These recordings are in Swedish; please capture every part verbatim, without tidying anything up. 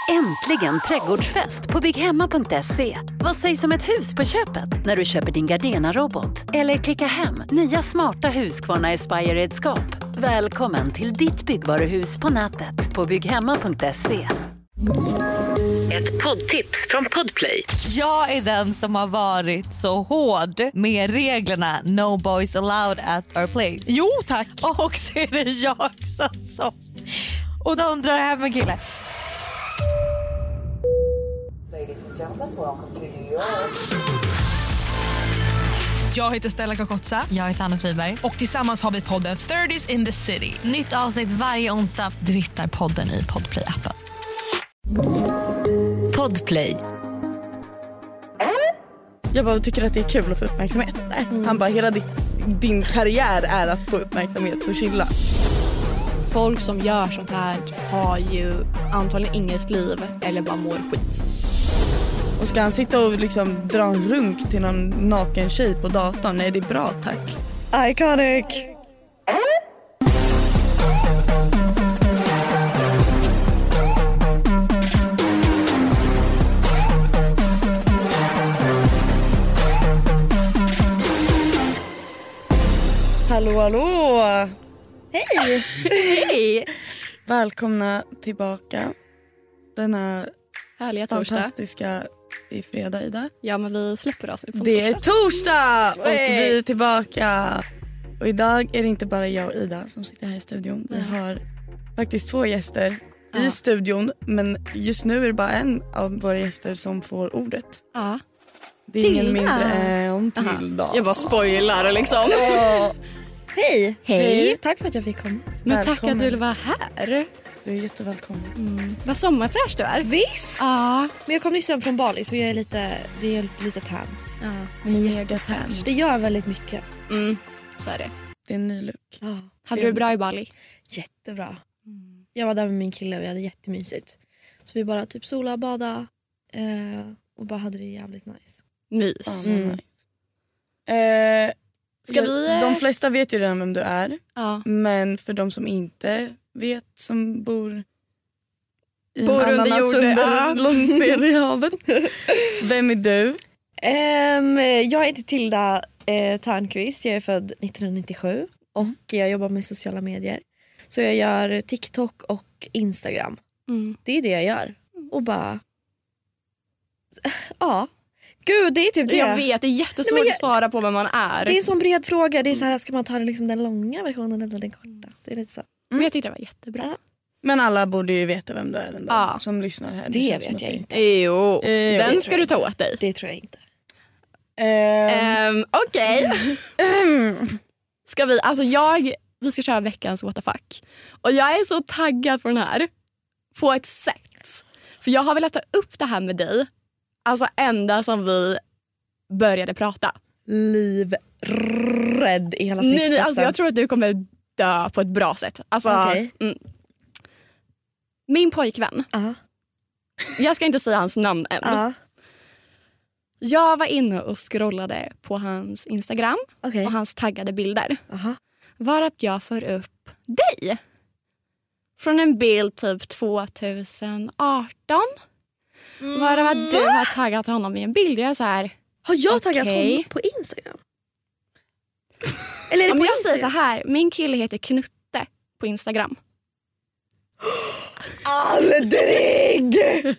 Äntligen trädgårdsfest på bygghemma punkt se. Vad sägs om ett hus på köpet när du köper din Gardena-robot? Eller klicka hem nya smarta Husqvarna Aspire-redskap. Välkommen till ditt byggvaruhus på nätet på bygghemma punkt se. Ett poddtips från Podplay. Jag är den som har varit så hård med reglerna No boys allowed at our place. Jo, tack. Och så är det jag som och de drar hem en kille. Jag heter Stella Kakotsa. Jag heter Anna Friberg. Och tillsammans har vi podden thirties in the city. Nytt avsnitt varje onsdag. Du hittar podden i Podplay-appen. Podplay. Jag bara tycker att det är kul att få uppmärksamhet. Mm. Han bara, hela din, din karriär är att få uppmärksamhet, så chilla. Folk som gör sånt här har ju antagligen inget liv eller bara mår skit. Och ska han sitta och liksom dra en runk till någon naken tjej på datorn? Nej, det är bra, tack. Iconic! Hallå, hallå! Hej! Hej! Välkomna tillbaka denna Härliga torsdag. fantastiska i fredag, Ida. Ja, men vi släpper oss på Det är torsdag. torsdag och vi är tillbaka. Och idag är det inte bara jag och Ida som sitter här i studion. Vi har faktiskt två gäster ja. i studion. Men just nu är det bara en av våra gäster som får ordet. Ja. Det är Tilda. ingen mindre än Tilda. Jag bara spoilar liksom. Oh. Hej. Hej! Hej. Tack för att jag fick komma. Men tack Välkommen. att du var här. Du är jättevälkommen. Mm. Vad sommarfräsch du är. Visst! Ja. Men jag kom nyss hem från Bali så jag är lite, det är lite, lite tan. Ja. Mega tan. Det gör väldigt mycket. Mm. Så är det. Det är en ny look. Ja. Hade du det bra i Bali? Jättebra. Mm. Jag var där med min kille och vi hade jättemysigt. Så vi bara typ sola, bada eh, och bara hade det jävligt nice. Mys. Mm. Mm. Nice. Eh, Ska vi... De flesta vet ju redan vem du är. Ja. Men för de som inte vet, som bor i Bor en under ananas jorden, under, ja. långt ner i havet. Vem är du? Um, jag heter Tilda eh, Törnqvist. Jag är född nittonhundranittiosju och jag jobbar med sociala medier. Så jag gör TikTok och Instagram. Mm. Det är det jag gör. Och bara... Ja. Gud, det är typ det. Jag vet, det är jättesvårt Nej, men jag- att svara på vem man är. Det är en sån bred fråga. Det är så här, ska man ta den, liksom, den långa versionen eller den korta? Det är lite så. Men jag tyckte det var jättebra. Ja. Men alla borde ju veta vem du är ändå, Ja. som lyssnar här. Det känns som vet att jag det- inte. Jo, Eh, den det ska tror du jag ta åt dig. Det tror jag inte. Ehm, Um, Okej. Ska vi, alltså jag, vi ska köra veckans what the fuck. Och jag är så taggad på den här. På ett sätt. För jag har velat ta upp det här med dig. Alltså ända som vi började prata. Livrädd i hela Nej, nej, snittspetsen. alltså jag tror att du kommer dö på ett bra sätt. Alltså, Okej. mm. Min pojkvän. Ja. Jag ska inte säga hans namn än. Ja. Jag var inne och scrollade på hans Instagram. Okej. Och hans taggade bilder. Aha. Var att jag för upp dig. Från en bild typ tjugoarton. Mm. Var det att du har taggat honom i en bild. Jag är så här. Har jag taggat Okej. honom på Instagram? Eller är det Ja, på men jag säger så Instagram? här. Min kille heter Knutte på Instagram. Aldrig!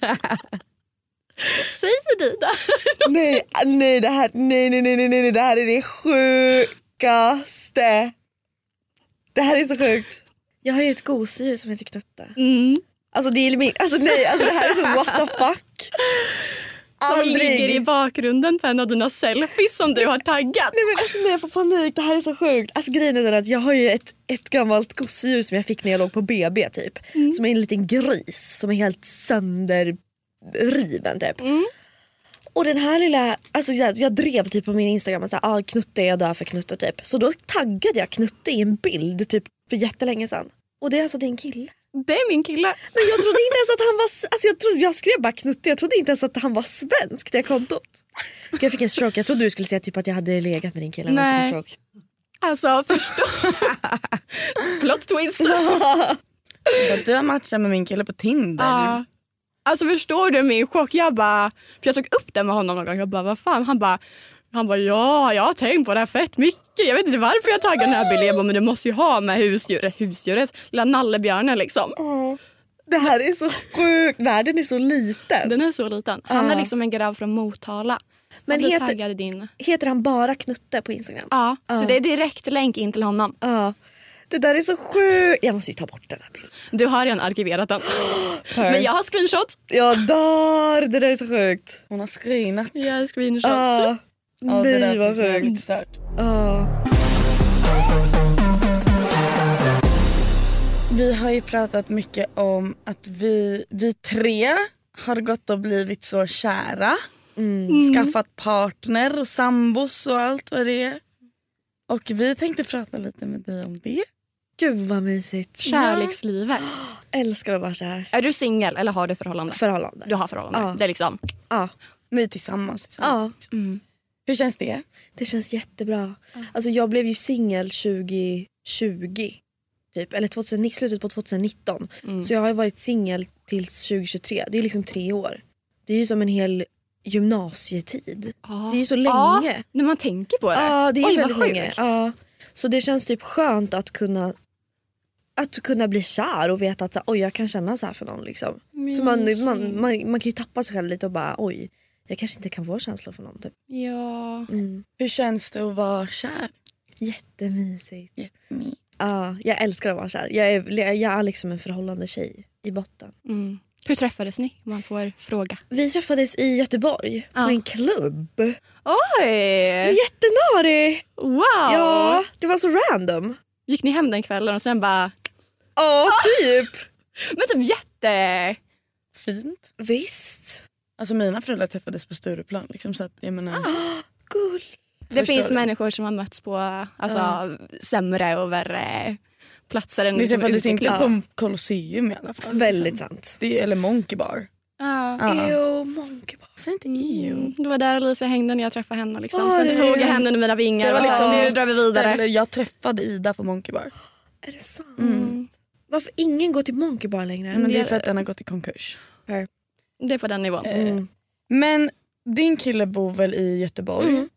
Säg det då. nej, nej, det här, nej, nej, nej, nej, nej, det här är det sjukaste. Det här är så sjukt. Jag har ju ett gosedjur som heter Knutte. Mm. Alltså det är min, alltså nej, alltså det här är så what the fuck. Som ligger i Aldrig. bakgrunden på en av dina selfies som du har taggat. Nej, men alltså, nej, jag får panik, det här är så sjukt. Alltså grejen är den att jag har ju ett, ett gammalt gosedjur som jag fick när jag låg på B B typ. Mm. Som är en liten gris som är helt sönderriven typ. Mm. Och den här lilla, alltså jag, jag drev typ på min Instagram att ah, Knutte, jag dör för Knutte typ. Så då taggade jag Knutte i en bild typ för jättelänge sedan. Och det är alltså din kille. Det är min kille. Men jag trodde inte ens att han var, alltså jag, trodde, jag skrev bara Knutte, jag trodde inte ens att han var svensk, det kontot. Jag fick en stroke, jag trodde du skulle säga typ att jag hade legat med din kille. Nej. Jag fick en stroke. Alltså förstå. Plot twist. Du har matchat med min kille på Tinder. Ja. Alltså förstår du min chock? Jag bara, för jag tog upp det med honom någon gång. Jag bara, vad fan? Han bara, han bara, ja, jag har tänkt på det här fett mycket. Jag vet inte varför jag taggar den här bilden. Jag bara, men du måste ju ha med husdjuret. Husdjuret, lilla nallebjörnen liksom. Oh, det här är så sjukt. Världen är så liten. Den är så liten. Han uh. är liksom en grabb från Motala. Men heter, din. heter han bara Knutte på Instagram? Ja, uh. så det är direkt länk in till honom. Ja. Uh. Det där är så sjukt. Jag måste ju ta bort den här bilden. Du har redan arkiverat den. Men jag har screenshot. Jag dör. Det där är så sjukt. Hon har screenat. Jag har screenshot. Uh. Ja, Nej, det där vad är sjukt. stört. Uh. Vi har ju pratat mycket om att vi, vi tre har gått och blivit så kära. Mm. Skaffat partner och sambos och allt vad det är. Och vi tänkte prata lite med dig om det. Gud vad mysigt. Kärlekslivet. Ja. Älskar att vara kär. Är du singel eller har du förhållande? Förhållande. Du har förhållande. Ja. Det är liksom. Ja. Ni är tillsammans. tillsammans. Ja. Mm. Hur känns det? Det känns jättebra. Ja. Alltså jag blev ju singel tjugo tjugo. Typ. Eller tjugo, slutet på tjugonitton. Mm. Så jag har ju varit singel till tjugo tjugotre. Det är liksom tre år. Det är ju som en hel gymnasietid. Ah. Det är ju så länge. Ah, när man tänker på det. Ja, det är Oj, väldigt länge. Ja. Så det känns typ skönt att kunna att kunna bli kär och veta att oj, jag kan känna så här för någon liksom. För man, man, man, man kan ju tappa sig själv lite och bara oj, jag kanske inte kan få känslor för någon typ. Ja. Mm. Hur känns det att vara kär? Jättemysigt. Jättemysigt. Ja, jag älskar att vara kär. Jag är, jag är liksom en förhållande tjej i botten. Mm. Hur träffades ni? Om man får fråga. Vi träffades i Göteborg ah. på en klubb. Oj! Jättenörig! Wow! Ja, det var så random. Gick ni hem den kvällen och sen bara... Ja, typ. Men typ jätte... Fint. Visst. Alltså mina föräldrar träffades på Stureplan. Liksom, så att, jag menar... Ah, cool. Det Förstår finns du? människor som har mötts på alltså, ah. sämre och värre platser än ni träffades liksom, inte ah. på Colosseum i alla fall. Väldigt liksom. sant. Det, eller Monkey Bar. Ja. Ah. Ew, Monkey Bar. Säg inte ew. Mm. Det var där Alicia hängde när jag träffade henne. Liksom. Oh, Sen det tog är... jag henne i mina vingar. Det var liksom, och nu drar vi vidare. Ställe, jag träffade Ida på Monkey Bar. Är det sant? Mm. Varför ingen går till Monkey Bar längre? Men det är för att den har gått i konkurs. Det är på den nivån. Mm. Men din kille bor väl i Göteborg? Mm.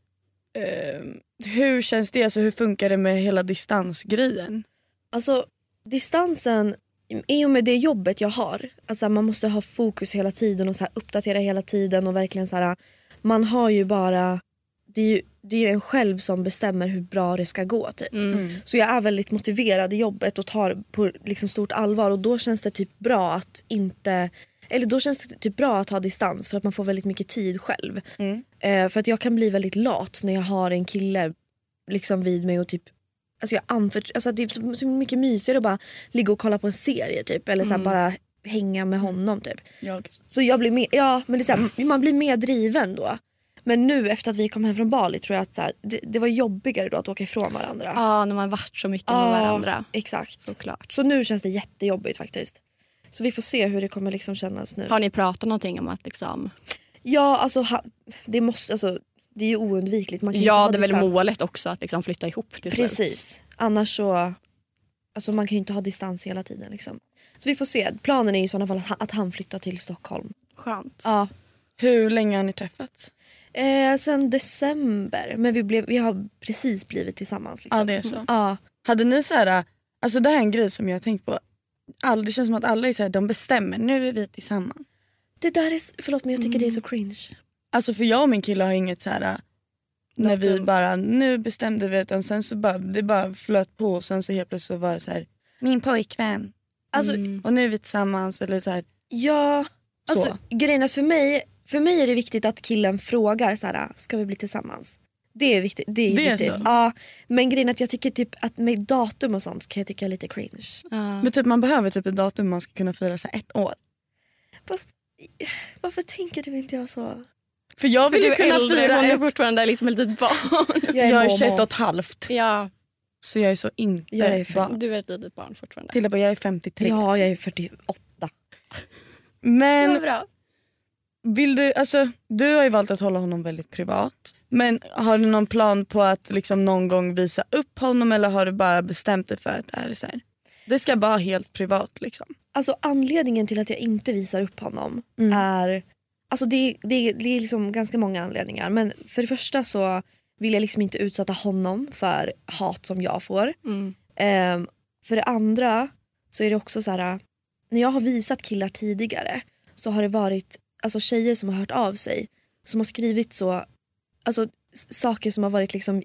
Uh, hur känns det? Alltså, hur funkar det med hela distansgrejen? Alltså distansen, i och med det jobbet jag har, alltså man måste ha fokus hela tiden och så här uppdatera hela tiden och verkligen så här, man har ju bara, det är ju, det är ju en själv som bestämmer hur bra det ska gå typ. Mm. Så jag är väldigt motiverad i jobbet och tar på liksom stort allvar och då känns det typ bra att inte, eller då känns det typ bra att ha distans för att man får väldigt mycket tid själv. Mm. Eh, för att jag kan bli väldigt lat när jag har en kille liksom vid mig och typ alltså jag anför, alltså det är så, så mycket mysigare att bara ligga och kolla på en serie typ eller så här, Mm. bara hänga med honom typ. Jag. Så jag blir med, ja men det är så här, man blir mer driven då. Men nu efter att vi kom hem från Bali tror jag att så här, det, det var jobbigare då att åka ifrån varandra. Ja, när man varit så mycket med Ja, varandra. Exakt. Såklart. Så nu känns det jättejobbigt faktiskt. Så vi får se hur det kommer liksom kännas nu. Har ni pratat någonting om att liksom... Ja alltså ha, det måste alltså det är ju oundvikligt. Man kan inte Ja, ha det är väl distans. målet också att liksom flytta ihop till slut. Precis. Annars så alltså man kan ju inte ha distans hela tiden liksom. Så vi får se. Planen är ju i sådana fall att han, att han flyttar till Stockholm. Skönt. Ja. Hur länge har ni träffats? Eh, sen december. Men vi, blev, vi har precis blivit tillsammans. Liksom. Ja, det är så. Ja. Hade ni så här, alltså det här är en grej som jag har tänkt på. All, det känns som att alla är så här, de bestämmer, nu är vi tillsammans. Det där är, förlåt men jag tycker mm. det är så cringe. Alltså för jag och min kille har inget så här, när vi bara, nu bestämde vi det och sen så bara, det bara flöt på och sen så helt plötsligt så var det så här, min pojkvän. Alltså, Mm. Och nu är vi tillsammans eller så här. ja, alltså Så. grejen är för mig, för mig är det viktigt att killen frågar så här, ska vi bli tillsammans? Det är viktigt. Det är, Det är viktigt. så. Ja, men grejen är att jag tycker typ att med datum och sånt kan jag tycka är lite cringe. Ja. Men typ man behöver typ ett datum man ska kunna fira så här ett år. Fast, varför tänker du inte jag så? För jag vill Du ju är kunna äldre, fira hon är ett, fortfarande liksom ett litet barn. Jag är, jag är mormor. tjugoett och ett halvt. Ja, Så jag är så inte Jag är fem- barn. du är ett litet barn fortfarande. Till och med jag är femtiotre. Ja, jag är fyrtioåtta. Men Ja, bra. vill du, alltså, du har ju valt att hålla honom väldigt privat. Men har du någon plan på att liksom någon gång visa upp honom eller har du bara bestämt dig för att det är så här? Det ska vara helt privat liksom. alltså anledningen till att jag inte visar upp honom Mm. är, alltså det, det, det är liksom ganska många anledningar. Men för det första så vill jag liksom inte utsätta honom för hat som jag får. Mm. Ehm, för det andra så är det också så här, när jag har visat killar tidigare så har det varit alltså tjejer som har hört av sig som har skrivit så, alltså s- saker som har varit liksom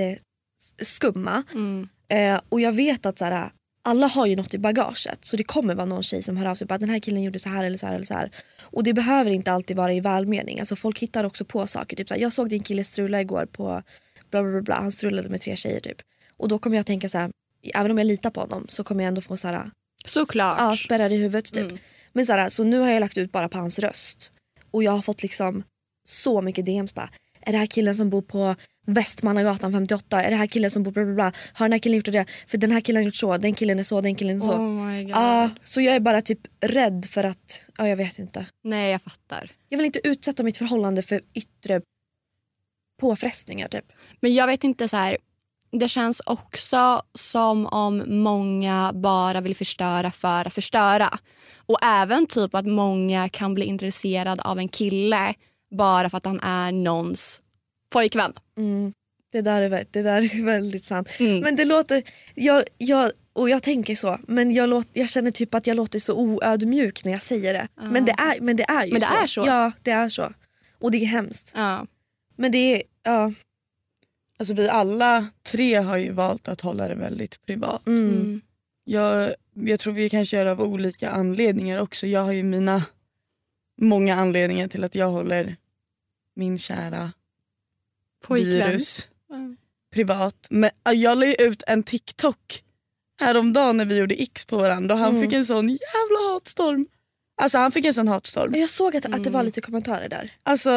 jätteskumma. Mm. Eh, och jag vet att så här, alla har ju något i bagaget, så det kommer vara någon tjej som hör av sig på att den här killen gjorde så här eller så här eller så här. Och det behöver inte alltid vara i välmening. Alltså folk hittar också på saker, typ så här, jag såg din kille strula igår på bla bla bla, bla. Han strulade med tre tjejer typ. Och då kommer jag tänka så här, även om jag litar på honom så kommer jag ändå få så här, Såklart. ja, spärrad i huvudet typ. Mm. Men så, här, så nu har jag lagt ut bara på hans röst. Och jag har fått liksom så mycket D Ms bara, är det här killen som bor på Västmannagatan femtioåtta? Är det här killen som bor bla bla bla? Har den här killen gjort det? För den här killen har gjort så, den killen är så, den killen är så. Oh my god. Ja, så jag är bara typ rädd för att, ja jag vet inte. Nej, jag fattar. Jag vill inte utsätta mitt förhållande för yttre påfrestningar typ. Men jag vet inte så här. Det känns också som om många bara vill förstöra för att förstöra. Och även typ att många kan bli intresserad av en kille bara för att han är någons pojkvän. Mm. Det, där är, vä- det där är väldigt sant. Mm. Men det låter, jag, jag, och jag tänker så, men jag, låt, jag känner typ att jag låter så oödmjuk när jag säger det. Ah. Men, det är, men det är ju Men det så. är så. Ja, det är så. Och det är hemskt. Ja. Men det är, ja. Alltså vi alla tre har ju valt att hålla det väldigt privat. Mm. Mm. Jag, jag tror vi kanske gör det av olika anledningar också. Jag har ju mina många anledningar till att jag håller min kära Pojkvän. virus Mm. privat. Men äh, jag la ju ut en TikTok häromdagen när vi gjorde X på varandra och han Mm. fick en sån jävla hatstorm. Alltså han fick en sån hatstorm. Jag såg att, att det Mm. var lite kommentarer där. Alltså,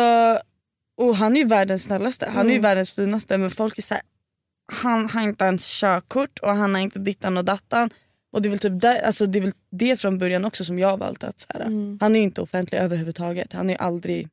och han är ju världens snällaste. Han är ju Mm. världens finaste. Men folk är så här, han har inte ens körkort och han har inte dittan och dattan. Och det är väl typ där, alltså det är väl det från början också som jag har valt att så här, Mm. han är ju inte offentlig överhuvudtaget. Han är ju aldrig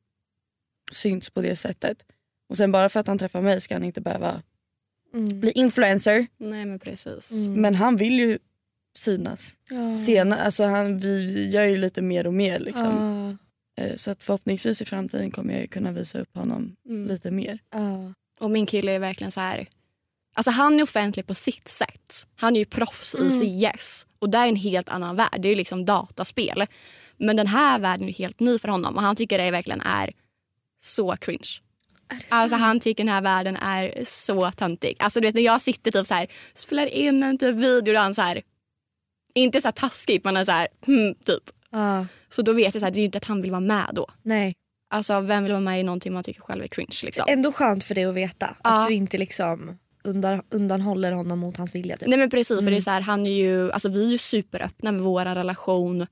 synts på det sättet. Och sen bara för att han träffar mig ska han inte behöva Mm. bli influencer. Nej, men precis. Mm. Men han vill ju synas. Ja. Sena, alltså han, vi gör ju lite mer och mer liksom. Ja. Eh, Så att förhoppningsvis i framtiden kommer jag ju kunna visa upp honom Mm. lite mer. Ja. Och min kille är verkligen så här. Alltså han är offentlig på sitt sätt. Han är ju proffs Mm. i C S. Och det är en helt annan värld. Det är ju liksom dataspel. Men den här världen är helt ny för honom. Och han tycker det verkligen är så cringe. Alltså han tycker den här världen är så töntig. Alltså du vet när jag sitter typ så här, spelar in en typ video och han så här, inte så här taskigt men så här, hmm, typ. Ja. Så då vet jag så här, det är ju inte att han vill vara med då. Nej. Alltså vem vill vara med i någonting man tycker själv är cringe liksom. Ändå skönt för dig att veta Ja. att du inte liksom undan, undanhåller honom mot hans vilja typ. Nej men precis, för det är så här, han är ju, alltså vi är ju superöppna med vår relation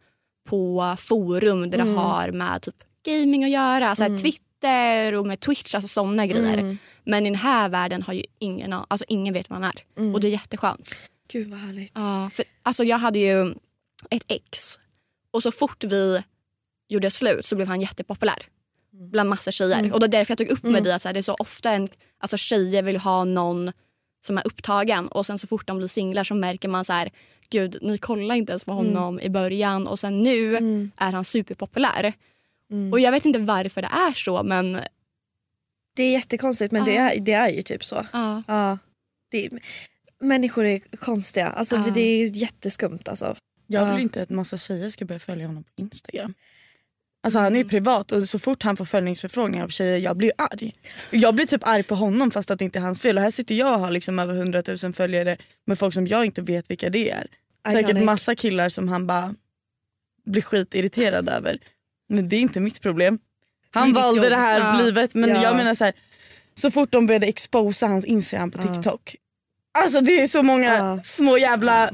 på forum där det har med typ gaming att göra, så här, Twitter och med Twitch, alltså sådana grejer. Mm. Men i den här världen har ju ingen, alltså ingen vet vad han är. Mm. Och det är jätteskönt. Gud vad härligt. Ja, för, alltså jag hade ju ett ex och så fort vi gjorde slut så blev han jättepopulär bland massa tjejer. Mm. Och det är därför jag tog upp med Mm. det att så här, det är så ofta en, alltså tjejer vill ha någon som är upptagen och sen så fort de blir singlar så märker man så här, gud ni kollar inte ens på honom i början och sen nu Mm. är han superpopulär. Mm. Och jag vet inte varför det är så men Det är jättekonstigt men det, Ja. är, det är ju typ så. ja. Ja. Det är, människor är konstiga. Alltså, Ja. det är jätteskumt. Alltså. Jag vill Ja. inte att massa tjejer ska börja följa honom på Instagram. Alltså han är ju privat och så fort han får följningsförfrågningar av tjejer, jag blir arg. Jag blir typ arg på honom fast att det inte är hans fel. Och här sitter jag och har liksom över hundratusen följare med folk som jag inte vet vilka det är. Säkert Ironic. massa killar som han bara blir skitirriterad över. Men det är inte mitt problem. Han Det är ditt valde jobb. det här Ja. livet. Men Ja. jag menar så här, så fort de började exposa hans Instagram på Ja. TikTok. Alltså det är så många Ja. små jävla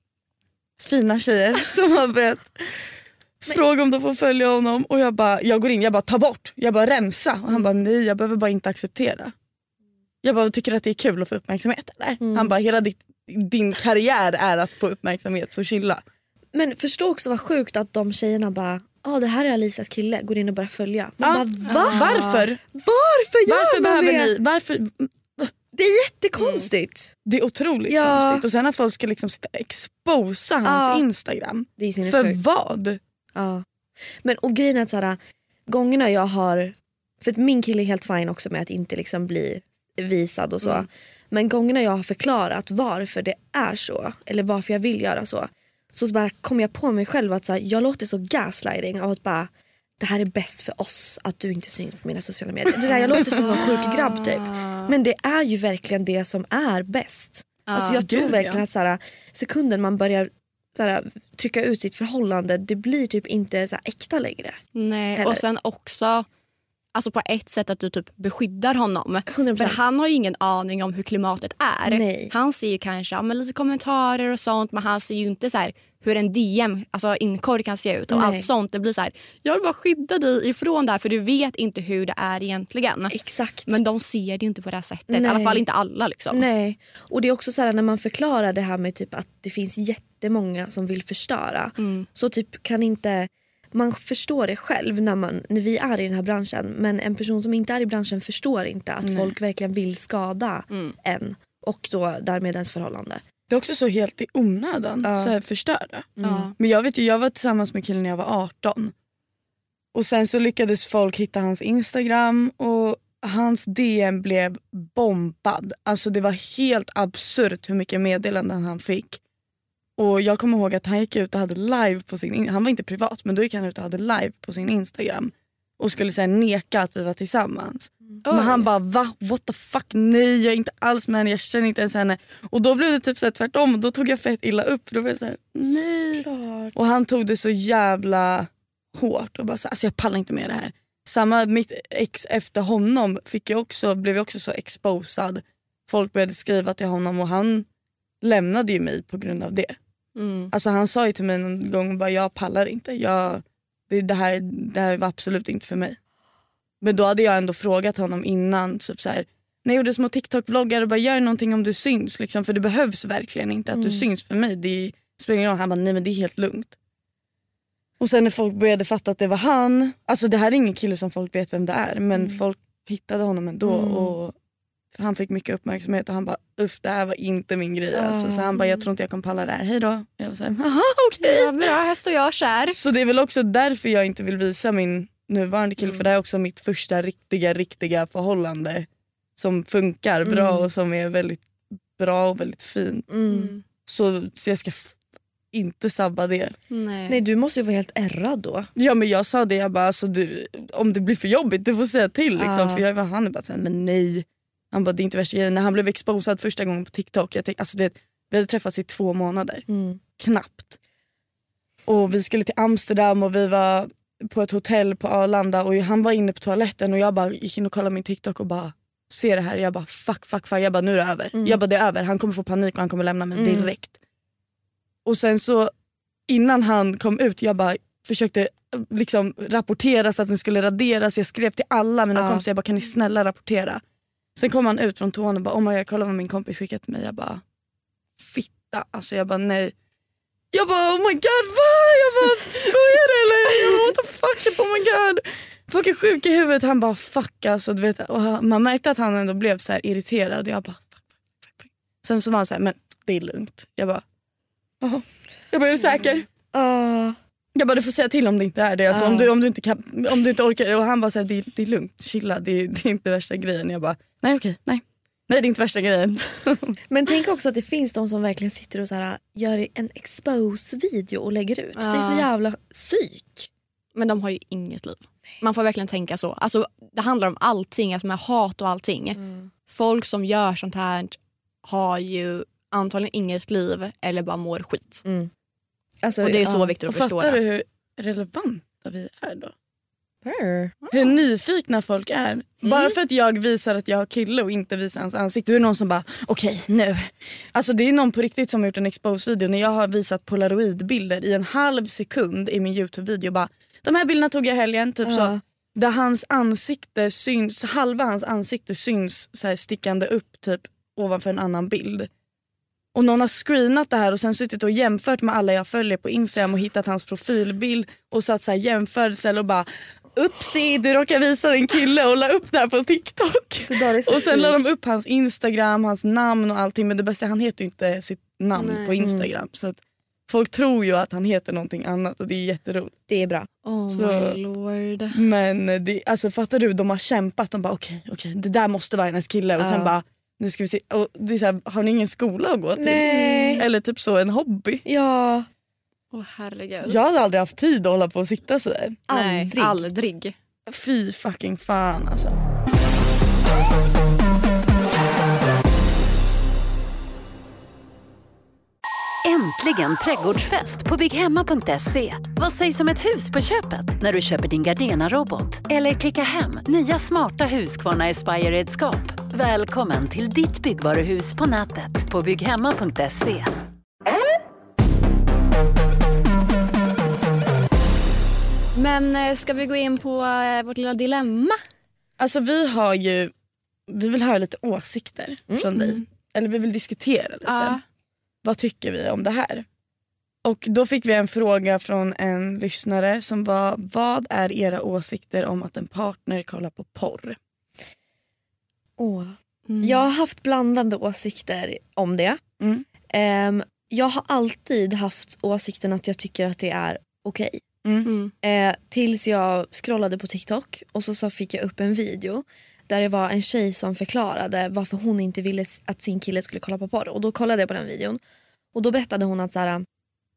fina tjejer som har börjat fråga om de får följa honom. Och jag bara, jag går in, jag bara ta bort. Jag bara rensa. Och han bara nej, jag behöver bara inte acceptera. Jag bara tycker att det är kul att få uppmärksamhet eller? Mm. Han bara hela ditt, din karriär är att få uppmärksamhet, så chilla. Men förstå också vad sjukt att de tjejerna bara, ja ah, det här är Alisas kille, går in och börjar följa. Man Ja. bara, va? Varför? Varför gör Varför man behöver det? ni, varför, Det är jättekonstigt. Det är otroligt Ja. konstigt. Och sen när folk ska liksom sitta och exposa hans Ja. Instagram. Det är För sinnessjukt. vad? Ja. Men och grejen är att så här, gångerna jag har, för att min kille är helt fine också med att inte liksom bli visad och så. Mm. Men gångerna jag har förklarat varför det är så, eller varför jag vill göra så, så bara kommer jag på mig själv att så här, jag låter så gaslighting av att bara, det här är bäst för oss att du inte syns på mina sociala medier. Det är så här, jag låter som någon sjuk grabb typ. Men det är ju verkligen det som är bäst. Alltså jag tror gud, verkligen ja. att så här, sekunden man börjar så här, trycka ut sitt förhållande, det blir typ inte så här äkta längre. Nej, Heller. och sen också alltså på ett sätt att du typ beskyddar honom. hundra procent. För han har ju ingen aning om hur klimatet är. Nej. Han ser ju kanske ja, men lite kommentarer och sånt, men han ser ju inte så här hur en D M, alltså inkorg kan se ut och Nej. allt sånt. Det blir så här, jag vill bara skydda dig ifrån det här för du vet inte hur det är egentligen. Exakt. Men de ser det ju inte på det här sättet. I Nej. alla fall inte alla liksom. Nej, och det är också så här när man förklarar det här med typ att det finns jättemånga som vill förstöra. Mm. Så typ kan inte, man förstår det själv när, man, när vi är i den här branschen, men en person som inte är i branschen förstår inte att Nej. folk verkligen vill skada en och då därmed ens förhållande. Det är också så helt i onödan. Ja. Så här förstörda. Ja. Men jag vet ju, jag var tillsammans med killen när jag var arton. Och sen så lyckades folk hitta hans Instagram och hans D M blev bombad. Alltså det var helt absurt hur mycket meddelanden han fick. Och jag kommer ihåg att han gick ut och hade live på sin, han var inte privat men då gick han ut och hade live på sin Instagram. Och skulle säga neka att vi var tillsammans. Men han bara, va? What the fuck? Nej, jag är inte alls med henne, jag känner inte ens henne. Och då blev det typ så här tvärtom och då tog jag fett illa upp. Då var jag så här, nej. Klart. Och han tog det så jävla hårt och bara så, alltså jag pallar inte med det här. Samma, mitt ex efter honom fick jag också, blev jag också så exposad. Folk började skriva till honom och han lämnade ju mig på grund av det. Mm. Alltså han sa ju till mig någon gång bara, jag pallar inte. Jag, det, det, här, det här var absolut inte för mig. Men då hade jag ändå frågat honom innan, typ så här, när jag gjorde små TikTok-vloggar och bara gör någonting om du syns liksom, för det behövs verkligen inte att du syns för mig. Det spelar ingen roll. Han bara, nej men det är helt lugnt. Och sen när folk började fatta att det var han, alltså det här är ingen kille som folk vet vem det är, men folk hittade honom ändå och han fick mycket uppmärksamhet och han bara, uff det här var inte min grej alltså. Så han bara, jag tror inte jag kommer palla det här, hej då. Jag var såhär, jaha okej. Ja, bra, här står jag kär. Så det är väl också därför jag inte vill visa min nuvarande kille, för det är också mitt första riktiga, riktiga förhållande som funkar bra och som är väldigt bra och väldigt fint. Mm. Så, så jag ska f- inte sabba det. Nej. Nej, du måste ju vara helt ärrad då. Ja men jag sa det, jag bara, alltså, du, om det blir för jobbigt du får säga till liksom. Ja. För jag var, han är bara såhär, men nej. Han bara, det är inte värsta grejen. När han blev exposad första gången på TikTok, jag tänkte, alltså, vet, vi hade träffats i två månader. Mm. Knappt. Och vi skulle till Amsterdam och vi var på ett hotell på Arlanda och han var inne på toaletten och jag bara gick in och kollade min TikTok och bara, ser det här, jag bara fuck fuck fuck, jag bara nu är det över. Mm. Jag bara det är över, han kommer få panik och han kommer lämna mig direkt. Och sen så innan han kom ut, jag bara försökte liksom rapportera så att den skulle raderas. Jag skrev till alla mina Ja. kompisar, jag bara kan ni snälla rapportera. Sen kom han ut från toan och bara, oh my God, kolla vad min kompis skickat till mig. Jag bara, fitta, alltså jag bara nej. Jag bara oh my God, vad? Jag bara skojar du eller? Jag bara, what the fuck, oh my God. Folk är sjuka i huvudet. Han bara fuck alltså, du vet. Och man märkte att han ändå blev så här irriterad. Jag bara fuck, fuck, fuck, fuck. Sen så var han så här, men det är lugnt. Jag bara, jaha. Jag bara, är du säker? Uh. Jag bara, du får säga till om det inte är det. Alltså, Ja. om, du, om, du inte kan, om du inte orkar. Och han bara så här, det, det är lugnt, chilla. Det, det är inte värsta grejen. Jag bara, nej okej, nej. Nej det är inte värsta grejen. Men tänk också att det finns de som verkligen sitter och så här, gör en expose-video och lägger ut. Det är så Ja. jävla psyk. Men de har ju inget liv. Man får verkligen tänka så. Alltså, det handlar om allting, alltså med hat och allting. Mm. Folk som gör sånt här har ju antagligen inget liv eller bara mår skit. Mm. Alltså, Och det är så ja. viktigt Och att förstå fattar det. du hur relevanta vi är då? Brr. Hur nyfikna folk är. Bara för att jag visar att jag har kille och inte visar hans ansikte. Då är det någon som bara, okej okay, nu. Alltså det är någon på riktigt som har gjort en expose-video. När jag har visat polaroidbilder i en halv sekund i min YouTube-video. Bara, de här bilderna tog jag i helgen. Typ Ja. så. Där hans ansikte syns, halva hans ansikte syns så här stickande upp typ ovanför en annan bild. Och någon har screenat det här och sen suttit och jämfört med alla jag följer på Instagram och hittat hans profilbild och satt så här jämförelser och bara Upsi, du råkar visa din kille och la upp det här på TikTok. Det där är så Och sen la sjukt. de upp hans Instagram, hans namn och allting. Men det bästa, han heter ju inte sitt namn Nej. på Instagram. Så att folk tror ju att han heter någonting annat och det är jätteroligt. Det är bra. Oh Så- my lord. Men det, alltså fattar du, de har kämpat. De bara okej, okay, okej, okay, det där måste vara hennes kille. Och Ja. sen bara, nu ska vi se. Och det är så här, har ni ingen skola att gå till? Nej. Eller typ så, en hobby. Ja, Åh oh, herregud. Jag hade aldrig haft tid att hålla på och sitta så där. Nej, aldrig. aldrig. Fy fucking fan alltså. Äntligen trädgårdsfest på bygghemma punkt se. Vad sägs om ett hus på köpet när du köper din Gardena-robot? Eller klicka hem nya smarta Husqvarna Aspire-redskap. Välkommen till ditt byggvaruhus på nätet på bygghemma punkt se. Men eh, ska vi gå in på eh, vårt lilla dilemma? Alltså vi har ju, vi vill höra lite åsikter från dig. Eller vi vill diskutera lite. Ja. Vad tycker vi om det här? Och då fick vi en fråga från en lyssnare som var: vad är era åsikter om att en partner kollar på porr? åh. Mm. Jag har haft blandade åsikter om det. Mm. Ehm, jag har alltid haft åsikten att jag tycker att det är okej. Mm. Eh, tills jag scrollade på TikTok och så, så fick jag upp en video där det var en tjej som förklarade varför hon inte ville s- att sin kille skulle kolla på porr. Och då kollade jag på den videon och då berättade hon att så här,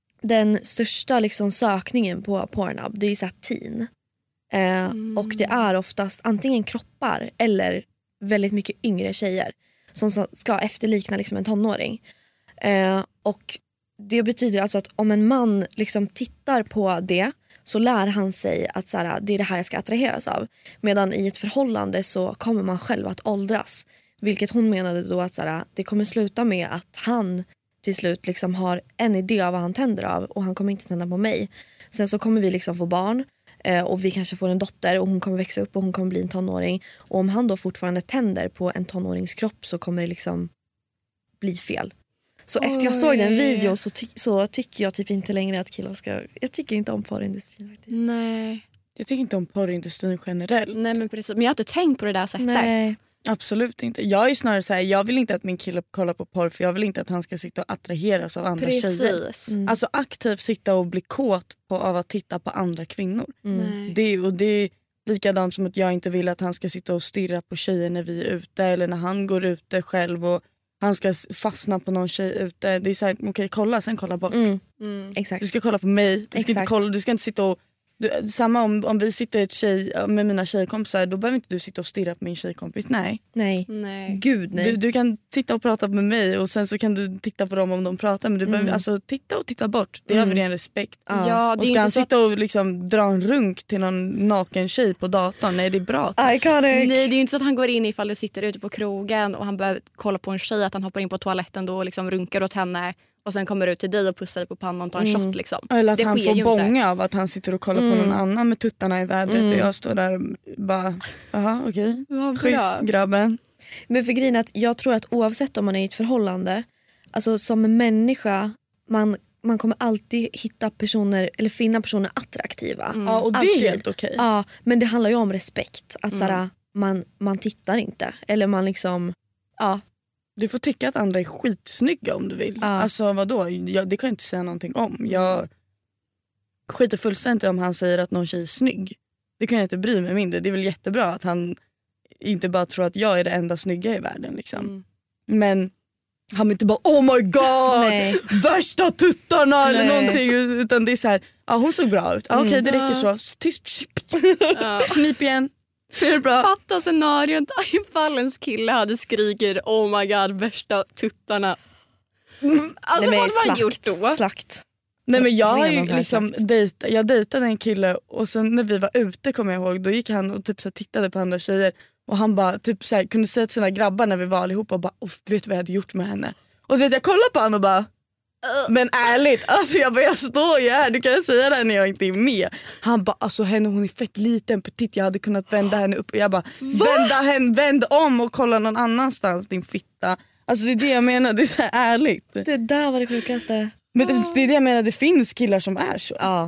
den största liksom sökningen på Pornhub, det är så här teen. Eh, Mm. Och det är oftast antingen kroppar eller väldigt mycket yngre tjejer som så- ska efterlikna liksom en tonåring. Eh, och det betyder alltså att om en man liksom tittar på det så lär han sig att så här, det är det här jag ska attraheras av. Medan i ett förhållande så kommer man själv att åldras. Vilket hon menade då att så här, det kommer sluta med att han till slut liksom har en idé av vad han tänder av och han kommer inte tända på mig. Sen så kommer vi liksom få barn eh, och vi kanske får en dotter och hon kommer växa upp och hon kommer bli en tonåring. Och om han då fortfarande tänder på en tonåringskropp så kommer det liksom bli fel. Så efter jag såg den videon så, ty- så tycker jag typ inte längre att killar ska... Jag tycker inte om porrindustrin faktiskt. Nej. Jag tycker inte om porrindustrin generellt. Nej men precis. Men jag har inte tänkt på det där sättet. Nej. Absolut inte. Jag är snarare så här, jag vill inte att min kille kollar på porr för jag vill inte att han ska sitta och attraheras av andra tjejer. Precis. Mm. Alltså aktivt sitta och bli kåt på, av att titta på andra kvinnor. Nej. Det, och det är likadant som att jag inte vill att han ska sitta och stirra på tjejer när vi är ute eller när han går ute själv och han ska s- fastna på någon tjej ute. Det är så här, okej okay, kolla sen kolla bort. Mm. Mm. Exakt. Du ska kolla på mig. Du ska, inte Exakt. kolla, du ska inte sitta och du, samma om, om vi sitter ett tjej med mina tjejkompisar, då behöver inte du sitta och stirra på min tjejkompis. Nej. Nej. Nej. Gud nej. Du, du kan titta och prata med mig och sen så kan du titta på dem om de pratar. Men du behöver, Mm. alltså titta och titta bort. Det Mm. har vi en respekt. Ja. Ja, Och det är ska inte han så att, sitta och liksom dra en runk till någon naken tjej på datorn? Nej, det är bra. Iconic. nej, det är ju inte så att han går in ifall du sitter ute på krogen och han behöver kolla på en tjej, att han hoppar in på toaletten då och liksom runkar åt henne och sen kommer ut till dig och pussar dig på pannan och tar en Mm. shot liksom. Eller att Det han sker får ju bånga inte. av att han sitter och kollar Mm. på någon annan med tuttarna i vädret. Mm. Och jag står där och bara, jaha okej. Vad Schysst grabben. Men för grejen är att jag tror att oavsett om man är i ett förhållande, alltså som människa, man, man kommer alltid hitta personer eller finna personer attraktiva. Mm. Ja, och det Alltid. är helt okej. Ja, men det handlar ju om respekt. Att Mm. såhär, man, man tittar inte. Eller man liksom, ja. Du får tycka att andra är skitsnygga om du vill. Ja. Alltså vadå? Jag, det kan jag inte säga någonting om. Jag skiter fullständigt om han säger att någon tjej är snygg. Det kan jag inte bry mig mindre. Det är väl jättebra att han inte bara tror att jag är det enda snygga i världen. Liksom. Mm. Men han vill inte bara oh my god, Nej. värsta tuttarna eller Nej. någonting. Utan det är så här, ja hon såg bra ut. Ja, okej det Mm. räcker så. Tyst. Ja. Knip igen. Det är bra. Fatta scenariot ifall ens kille hade skrikit oh my god värsta tuttarna. Alltså Nej, men vad hade man slakt, gjort då? Slakt. Nej men jag har ju Redan liksom slakt. dejta, jag dejtade en kille och sen när vi var ute kommer jag ihåg, då gick han och typ så här tittade på andra tjejer och han bara typ så här, kunde säga till sina grabbar när vi var allihopa och bara vet du vad jag hade gjort med henne? Och så vet jag kollade på honom och bara men ärligt, alltså jag bara jag står ju här, du kan säga det när jag inte är med. Han bara alltså henne hon är fett liten petit, jag hade kunnat vända henne upp och jag bara vända henne, vänd om och kolla någon annanstans din fitta. Alltså det är det jag menar, det är så här ärligt. Det där var det sjukaste. Men det, det är det jag menar, det finns killar som är så. Ja.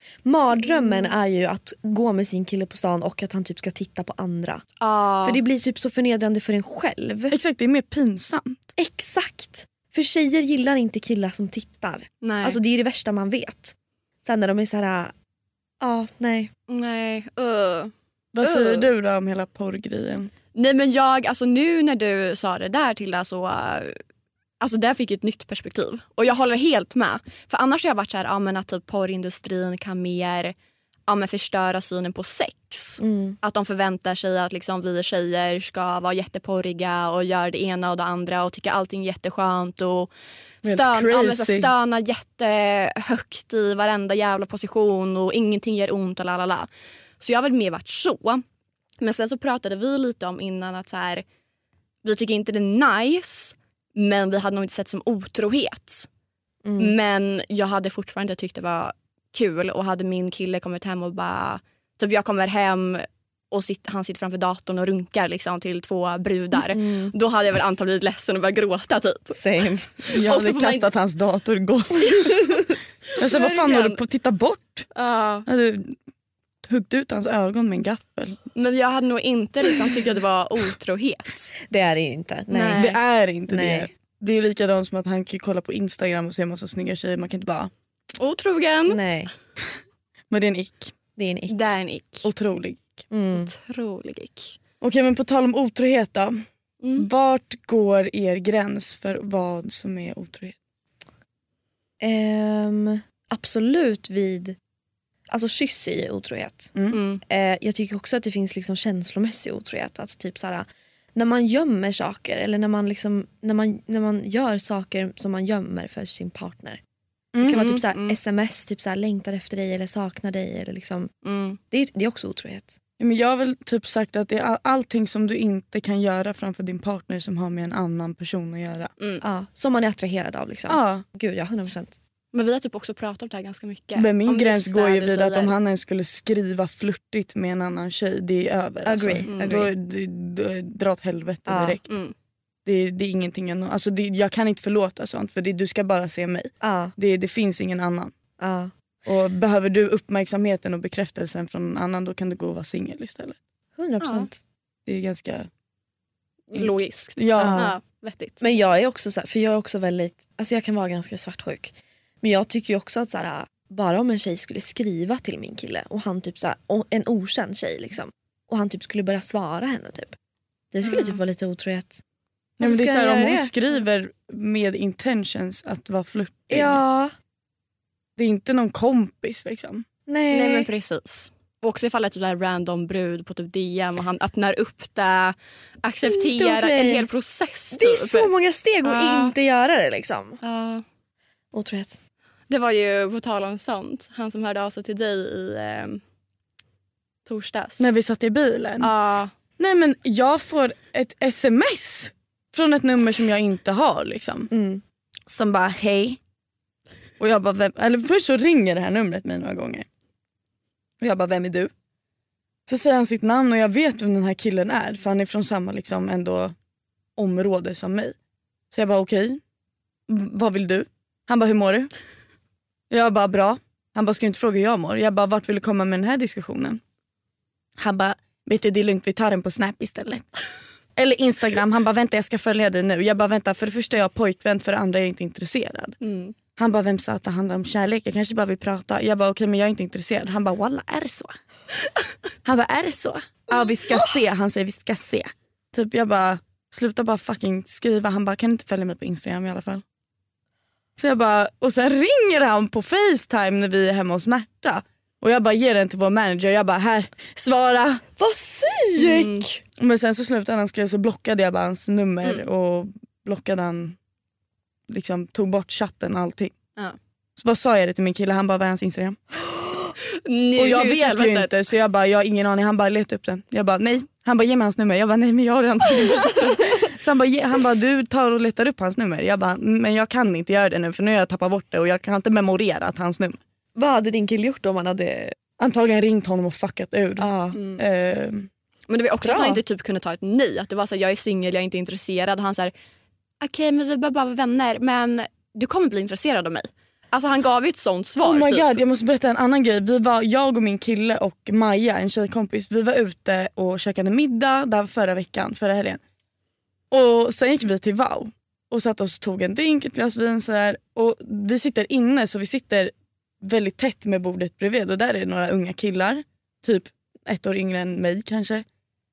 Mardrömmen är ju att gå med sin kille på stan och att han typ ska titta på andra. Ah. För det blir typ så förnedrande för en själv. Exakt, det är mer pinsamt. Exakt. För tjejer gillar inte killar som tittar. Nej. Alltså det är det värsta man vet. Sen när de är så här, ja, nej. Nej. Uh. Vad säger Uh. du då om hela porrgrejen? Nej men jag, alltså nu när du sa det där till det så... Alltså där fick jag ett nytt perspektiv. Och jag håller helt med. För annars har jag varit så här, ja, men att typ porrindustrin kan mer ja, men förstöra synen på sex. Mm. Att de förväntar sig att liksom, vi tjejer ska vara jätteporriga och göra det ena och det andra och tycka allting är jätteskönt och stön, ja, men så här, stöna jättehögt i varenda jävla position och ingenting gör ont och lalala. Så jag har väl mer varit så. Men sen så pratade vi lite om innan att så här, vi tycker inte det är nice. Men vi hade nog inte sett som otrohet. Mm. Men jag hade fortfarande tyckt det var kul. Och hade min kille kommit hem och bara... Typ jag kommer hem och sitt, han sitter framför datorn och runkar liksom, till två brudar. Mm. Då hade jag väl antagligen blivit ledsen och börjat gråta typ. Same. Jag hade kastat man... hans dator igår. Alltså vad fan har du på att titta bort? Ja. Uh. Hade huggit ut hans ögon med en gaffel. Men jag hade nog inte liksom tyckt att det var otrohet. Det är det inte. Nej. Nej. Det är inte Nej. det. Det är likadant som att han kan kolla på Instagram och se en massa snygga tjejer. Man kan inte bara... Otrogen. Nej. Men det är en ick. Det är en ick. Det är en ick. Otrolig. Mm. Otrolig ick. Okej, men på tal om otrohet då. Mm. Vart går er gräns för vad som är otrohet? Um, absolut vid... Alltså kyss är otrohet. Mm. Mm. Eh, jag tycker också att det finns liksom känslomässig otrohet. Alltså typ såhär, när man gömmer saker eller när man, liksom, när, man, när man gör saker som man gömmer för sin partner. Mm. Det kan vara typ såhär, Mm. sms, typ såhär, längtar efter dig eller saknar dig. Eller liksom, Mm. det, är, det är också otrohet. Men jag har väl typ sagt att det är all- allting som du inte kan göra framför din partner som har med en annan person att göra. Mm. Ja, som man är attraherad av. Liksom. Ja, Gud, ja, hundra procent. Men vi har typ också pratat om det här ganska mycket. men min om gräns just går det ju du vid att säger. om han ens skulle skriva flörtigt med en annan tjej, det är över. Agree, Alltså. agree. Då, då, då, dra åt helvete Ja. direkt. Mm. Det, det är ingenting jag, alltså det, jag kan inte förlåta sånt för det, du ska bara se mig. Ja, Det, det finns ingen annan. ja. Och behöver du uppmärksamheten och bekräftelsen från någon annan, då kan du gå och vara singel istället. hundra procent. Det är ganska... Logiskt. Ja. Ja, vettigt. Men jag är också så här, för jag är också väldigt, alltså jag kan vara ganska svartsjuk. Men jag tycker ju också att så här, bara om en tjej skulle skriva till min kille och han typ så här, och en okänd tjej liksom, och han typ skulle börja svara henne typ. Det skulle Mm. typ vara lite otrohet. Nej, men det är Varför så ska här, jag om göra hon det? skriver med intentions att vara flörtig. Ja, Det är inte någon kompis liksom. nej. Nej men precis. Och också ifall det är en random brud på typ D M och han öppnar upp det, accepterar Inte okej. en hel process. Det är typ. så många steg att Ja. inte göra det liksom. Ja. Otrohet. Det var ju på tal om sånt, han som hörde av sig till dig i eh, torsdags. När vi satt i bilen. Ja. Nej men jag får ett sms från ett nummer som jag inte har liksom. Mm. Som bara hej. Och jag bara, vem? Eller först så ringer det här numret mig några gånger. Och jag bara, vem är du? Så säger han sitt namn och jag vet vem den här killen är. För han är från samma liksom ändå område som mig. Så jag bara okej. V- vad vill du? Han bara, hur mår du? Jag bara, bra. Han bara, ska du inte fråga hur jag mår? Jag bara, vart vill du komma med den här diskussionen? Han bara, vet du det är lugnt, vi tar den på Snap istället. Eller Instagram, han bara, vänta jag ska följa dig nu. Jag bara, vänta, för det första är jag pojkvän, för det andra är jag inte intresserad. Mm. Han bara, vem sa att det handlar om kärlek? Jag kanske bara vill prata. Jag bara, okej men jag är inte intresserad. Han bara, walla är det så? Han bara, är det så? Ja vi ska se, han säger vi ska se. Typ jag bara, sluta bara fucking skriva. Han bara, kan du inte följa mig på Instagram i alla fall? Så jag bara, och sen ringer han på FaceTime när vi är hemma hos Märta. Och jag bara ger den till vår manager. Jag bara, här, svara. Vad psyk! Mm. Men sen så slutade han skriva, så blockade jag bara hans nummer. Mm. Och blockade han, liksom tog bort chatten och allting. Ja. Så bara sa jag det till min kille, han bara, vad är hans Instagram? Nu, Och jag nu i vet ju helvetet. inte, så jag bara, jag har ingen aning. Han bara, leta upp den. Jag bara, nej. Han bara, ge mig hans nummer. Jag bara, nej men jag har redan tagit bort den. Så han bara, ge, han bara, du tar och letar upp hans nummer. Jag bara, men jag kan inte göra det nu för nu har jag tappat bort det och jag kan inte memorera att hans nummer. Vad hade din kille gjort om han hade... Antagligen ringt honom och fuckat ur. Ja. Mm. Eh, Men det var också Bra. att han inte typ kunde ta ett nej. Att det var så här, jag är singel, jag är inte intresserad. Och han säger, okej okay, men vi behöver bara vara vänner. Men du kommer bli intresserad av mig. Alltså han gav ju ett sånt svar. Oh my typ. god, jag måste berätta en annan grej. Vi var, jag och min kille och Maja, en tjejkompis, vi var ute och käkade middag där förra veckan, förra helgen. Och sen gick vi till Wow och satt oss och tog en drink, ett glas vin så där. Och vi sitter inne, så vi sitter väldigt tätt med bordet bredvid. Och där är det några unga killar, typ ett år yngre än mig kanske.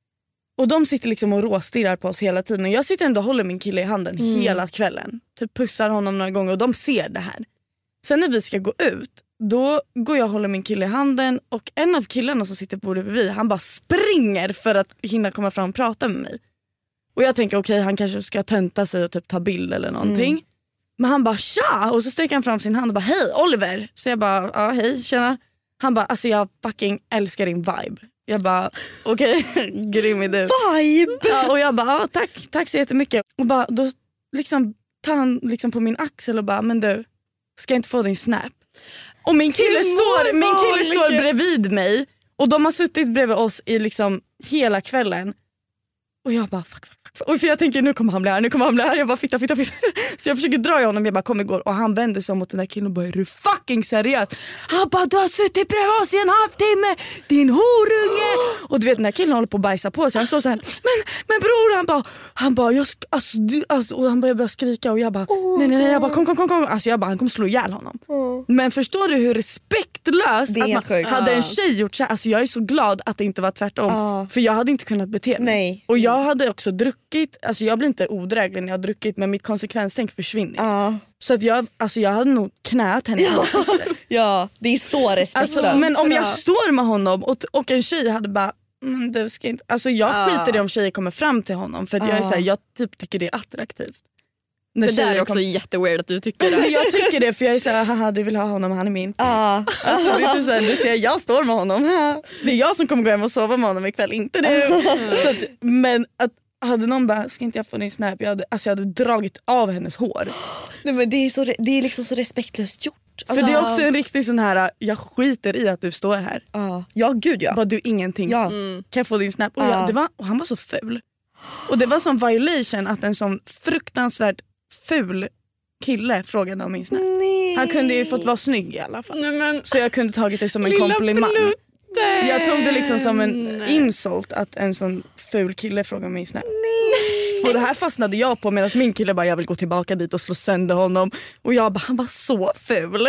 Och de sitter liksom och råstirrar på oss hela tiden. Och jag sitter ändå och håller min kille i handen mm. hela kvällen. Typ pussar honom några gånger och de ser det här. Sen när vi ska gå ut, då går jag och håller min kille i handen. Och en av killarna som sitter på bordet bredvid, han bara springer för att hinna komma fram och prata med mig. Och jag tänker okej, okay, han kanske ska tönta sig och typ ta bild eller någonting. Mm. Men han bara tja! Och så sträcker han fram sin hand och bara hej Oliver. Så jag bara ja hej, tjena. Han bara alltså jag fucking älskar din vibe. Jag bara okej, okay, grym idé. Vibe! Ja, och jag bara ja, tack, tack så jättemycket. Och bara, då liksom tar han liksom på min axel och bara men du, ska jag inte få din snap? Och min kille, står, min kille står bredvid mig. Och de har suttit bredvid oss i liksom hela kvällen. Och jag bara fuck, fuck, fuck. Och för jag tänker nu kommer han bli här, nu kommer han bli här. Jag bara fitta, fitta, fitta. Så jag försöker dra i honom, jag bara kom igår. Och han vänder sig mot den där killen och bara är du fucking seriös? Han bara du har suttit bredvid oss i en halvtimme, din horunge. Och du vet den där killen håller på att bajsa på sig. Han står så här, men, men bror, han bara han bara, jag sk- alltså, du, alltså, och han börjar bara skrika. Och jag bara, nej nej nej, jag bara kom kom kom kom. Alltså jag bara, han kommer slå ihjäl honom. Mm. Men förstår du hur respektlöst att man sjukt. Hade en tjej gjort så här. Alltså jag är så glad att det inte var tvärtom. Ah. För jag hade inte kunnat bete mig. Nej. Och jag hade också druckit, alltså jag blir inte odräglig när jag har druckit, men mitt konsekvenstänk försvinner. Ah. Så att jag, alltså jag hade nog knät henne i ansiktet. Ja, det är så respektlöst. Alltså, men om jag står med honom och, och en tjej hade bara mm, det ska inte, alltså jag ah. skiter i om tjejer kommer fram till honom. För att ah. jag är så här, jag typ tycker det är attraktivt. När det där är också kom... jätteweird att du tycker det. Men jag tycker det, för jag är såhär, haha du vill ha honom, han är min. Ah. Alltså det är typ såhär, du ser jag står med honom. Det är jag som kommer gå hem och sova med honom ikväll, inte du. Så att, men att hade någon bara, ska inte jag få din snap? Jag hade, alltså jag hade dragit av hennes hår. Nej, men det är, så, det är liksom så respektlöst gjort. Alltså, för det är också en riktig sån här, jag skiter i att du står här. Uh, ja, gud ja. Bara du ingenting. Ja. Mm. Kan jag få din snap? Och, jag, det var, och han var så ful. Och det var som violation att en sån fruktansvärt ful kille frågade om min snap. Nej. Han kunde ju fått vara snygg i alla fall. Nej, men... Så jag kunde tagit det som en komplimang. Plutte. Jag tog det liksom som en Nej. insult att en sån ful kille frågade om min snap. Nej. Och det här fastnade jag på medan min kille bara, jag vill gå tillbaka dit och slå sönder honom. Och jag bara, han var så ful.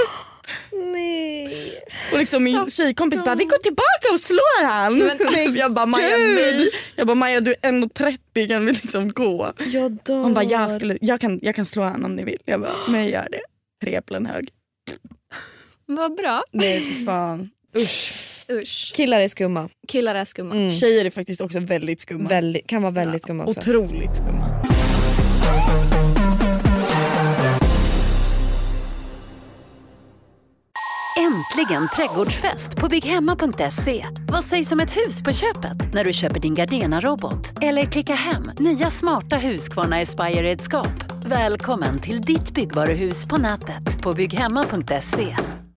Nej. Och liksom min tjejkompis bara, vi går tillbaka och slår han. Men, jag bara, Maja nej. Jag bara, Maja du är en trettio, kan vi liksom gå? Jag dör. Hon bara, jag, skulle, jag, kan, jag kan slå han om ni vill. Jag bara, men jag gör det. Tre äpplen hög. Vad bra. Nej fan. Usch. Usch. Killar är skumma. Killar är skumma. Mm. Tjejer är faktiskt också väldigt skumma. Väldigt, kan vara väldigt ja, skumma också. Otroligt skumma. Äntligen trädgårdsfest på bygghemma punkt se. Vad sägs om ett hus på köpet när du köper din Gardena-robot? Eller klicka hem nya smarta Husqvarna Aspire-redskap. Välkommen till ditt byggvaruhus på nätet på bygghemma punkt se.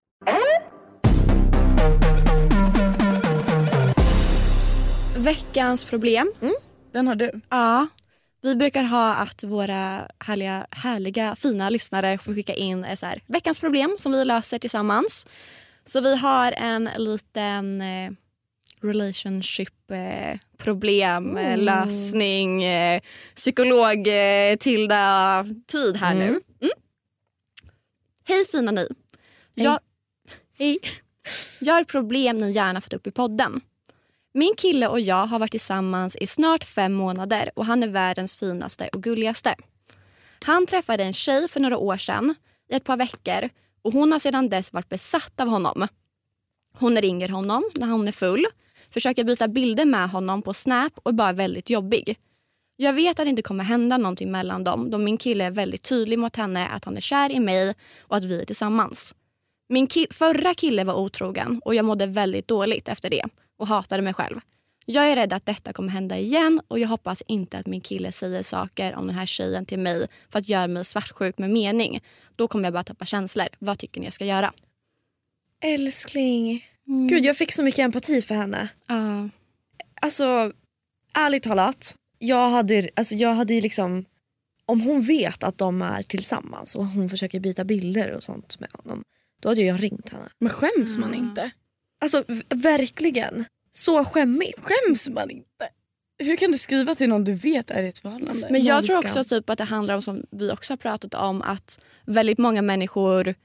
Veckans problem. Mm, den har du. Ja. Vi brukar ha att våra härliga, härliga fina lyssnare får skicka in så här, veckans problem som vi löser tillsammans. Så vi har en liten eh, relationship eh, problem, mm. eh, lösning, eh, psykolog eh, Tilda tid här mm. nu. Mm. Hej fina ni. Hej. Jag, hej. Jag har problem ni gärna fått upp i podden. Min kille och jag har varit tillsammans i snart fem månader och han är världens finaste och gulligaste. Han träffade en tjej för några år sedan i ett par veckor och hon har sedan dess varit besatt av honom. Hon ringer honom när hon är full, försöker byta bilder med honom på Snap och är bara väldigt jobbig. Jag vet att det inte kommer hända någonting mellan dem då min kille är väldigt tydlig mot henne att han är kär i mig och att vi är tillsammans. Min ki- förra kille var otrogen och jag mådde väldigt dåligt efter det. Och hatade mig själv. Jag är rädd att detta kommer hända igen och jag hoppas inte att min kille säger saker om den här tjejen till mig för att göra mig svartsjuk med mening. Då kommer jag bara tappa känslor. Vad tycker ni jag ska göra? Älskling. Mm. Gud, jag fick så mycket empati för henne. Uh. Alltså, ärligt talat. Jag hade, alltså, jag hade ju liksom om hon vet att de är tillsammans och hon försöker byta bilder och sånt med honom, då hade jag ringt henne. Men skäms man inte? Alltså v- verkligen. Så skämmigt. Skäms man inte? Hur kan du skriva till någon du vet är i ett förhållande? Men jag tror Månskam. också typ att det handlar om, som vi också har pratat om, att väldigt många människor,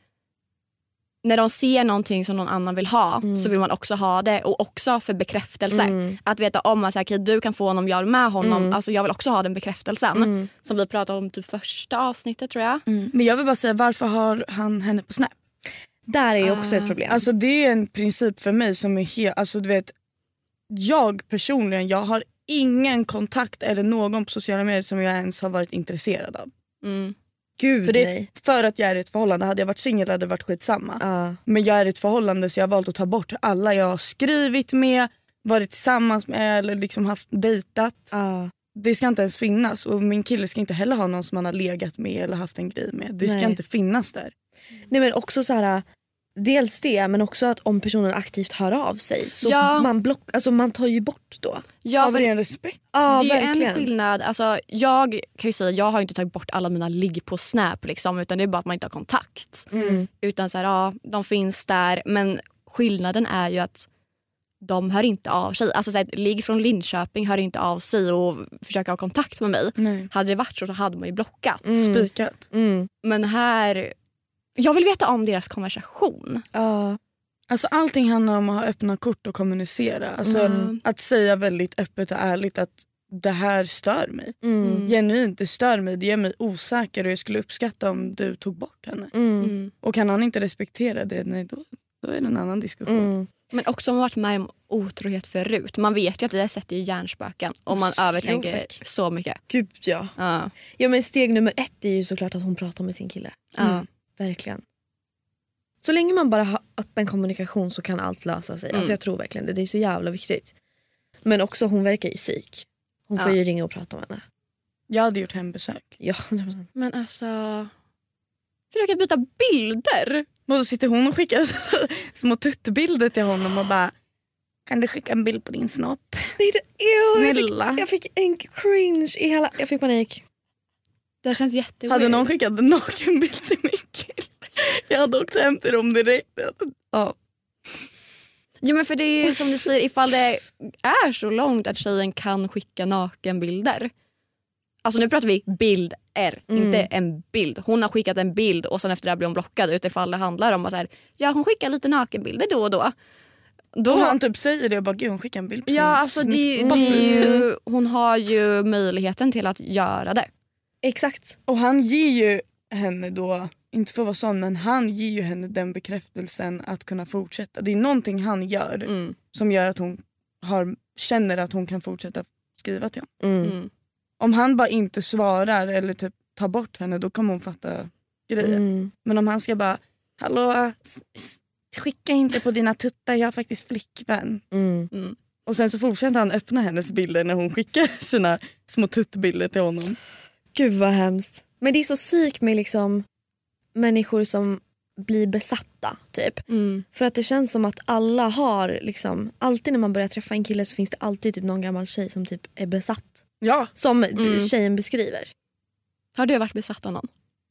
när de ser någonting som någon annan vill ha, Mm. så vill man också ha det, och också för bekräftelse. Mm. Att veta om att okay, du kan få honom, jag vill med honom. Mm. Alltså jag vill också ha den bekräftelsen. Mm. Som vi pratade om typ första avsnittet, tror jag. Mm. Men jag vill bara säga, varför har han henne på Snap? Där är ju också ett problem. Alltså det är en princip för mig som är helt, alltså du vet, jag personligen, jag har ingen kontakt eller någon på sociala medier som jag ens har varit intresserad av. Mm. Gud För, det, nej. för att jag är i ett förhållande, hade jag varit singel hade det varit skitsamma. Ja. Men jag är i ett förhållande så jag har valt att ta bort alla jag har skrivit med, varit tillsammans med eller liksom haft dejtat. Ja. Det ska inte ens finnas, och min kille ska inte heller ha någon som han har legat med eller haft en grej med. Det ska Nej. inte finnas där. Nej men också så här, dels det, men också att om personen aktivt hör av sig så Ja. man block, alltså man tar ju bort då. Ja, Av för ren respekt. Ja, det är ju verkligen. en skillnad. Alltså, jag kan ju säga, jag har inte tagit bort alla mina ligg på Snap liksom, utan det är bara att man inte har kontakt. Mm. Utan så här, ja, de finns där, men skillnaden är ju att de hör inte av sig. Alltså så här, ligg från Linköping hör inte av sig och försöker ha kontakt med mig. Nej. Hade det varit så så hade man ju blockat. Mm. Spikat. Mm. Men här, jag vill veta om deras konversation. Ja. Alltså allting handlar om att ha öppna kort och kommunicera. Alltså Mm. att säga väldigt öppet och ärligt att det här stör mig. Mm. Genuint, det stör mig, det gör mig osäker och jag skulle uppskatta om du tog bort henne. Mm. Mm. Och kan han inte respektera det, nej, då, då är det en annan diskussion. Mm. Men också om man varit med om otrohet förut. Man vet ju att det där sätter ju hjärnspöken om man Jo, övertänker tack. så mycket. Gud ja. Ja. Ja men steg nummer ett är ju såklart att hon pratar med sin kille. Ja. Verkligen. Så länge man bara har öppen kommunikation så kan allt lösa sig. Mm. Alltså jag tror verkligen det. Det är så jävla viktigt. Men också hon verkar ju psyk. Hon får Ja. ju ringa och prata med henne. Jag hade gjort hembesök. Ja, hundra procent. Men alltså, försöka byta bilder. Och så sitter hon och skickar små tuttbilder till honom och bara, kan du skicka en bild på din snopp? Nej, det, ew, jag, fick, Snälla. jag fick en cringe i hela... Jag fick panik. Det känns jätteweird. Hade någon skickat en nakenbild till min kille? Jag hade åkt hem till dem direkt. Ja. Jo, men för det är ju som du säger, ifall det är så långt att tjejen kan skicka nakenbilder. Alltså nu pratar vi bild R, Mm. inte en bild. Hon har skickat en bild och sen efter det blir hon blockad utifall det handlar om att så här, ja, hon skickar lite nakenbilder då och då. Då Och han typ säger det och bara, gud hon skickar en bild på sin ja, alltså det, är ju- snopp. det är ju, hon har ju möjligheten till att göra det. Exakt. Och han ger ju henne då, inte för att vara sån, men han ger ju henne den bekräftelsen att kunna fortsätta. Det är någonting han gör Mm. som gör att hon har, känner att hon kan fortsätta skriva till honom. Mm. Mm. Om han bara inte svarar eller typ tar bort henne, då kommer hon fatta grejer. Mm. Men om han ska bara, hallå, s- s- skicka inte på dina tuttar, jag har faktiskt flickvän. Mm. Mm. Och sen så fortsätter han öppna hennes bilder när hon skickar sina små tuttbilder till honom. Gud vad hemskt. Men det är så psyk med liksom människor som blir besatta typ. Mm. För att det känns som att alla har liksom, alltid när man börjar träffa en kille så finns det alltid typ någon gammal tjej som typ är besatt. Ja, Som Mm. tjejen beskriver. Har du varit besatt av någon?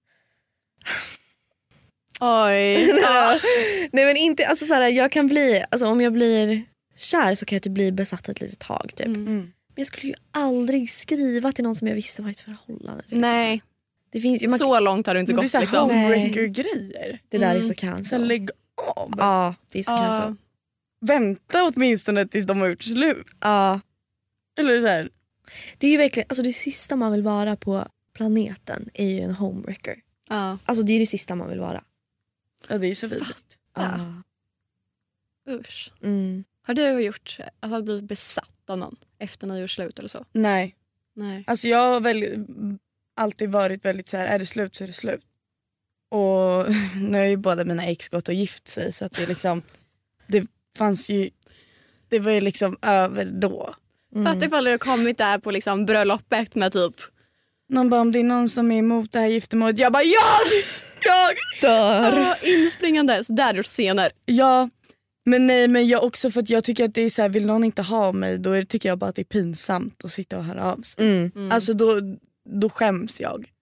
Oj. Nej men inte, alltså så här, jag kan bli, alltså om jag blir kär så kan jag typ bli besatt ett litet tag typ. Mm. mm. Men jag skulle ju aldrig skriva till någon som jag visste var ett förhållande. Typ. Nej, Det finns ju, man, så långt har du inte Men det är gått så här liksom. homebreaker-grejer. det där är Mm. så Så cancel. lägg av. Ja, det är så Ja. cancel. Vänta åtminstone tills de har gjort slut. Ja. Eller så här. Det är ju verkligen, alltså det sista man vill vara på planeten är ju en homewrecker. Ja. Alltså det är det sista man vill vara. Ja, det är så vidrigt. Ja. Ja. Usch. Mm. Har du gjort, alltså blivit besatt av någon efter ni gjort slut eller så? Nej, Nej. alltså jag har väl, alltid varit väldigt så här, är det slut så är det slut. Och nu har ju båda mina ex gått och gift sig så att det liksom, det fanns ju, det var ju liksom över då. Mm. Fast ifall du har kommit där på liksom bröllopet med typ Någon bara, om det är någon som är emot det här giftermålet, jag bara jag! Jag! Dör. ah, inspringandes där du scener. Ja, men nej, men jag också för att jag tycker att det är så här, vill någon inte ha mig då är, tycker jag bara att det är pinsamt att sitta och höra av sig. Mm. Mm. Alltså då, då skäms jag.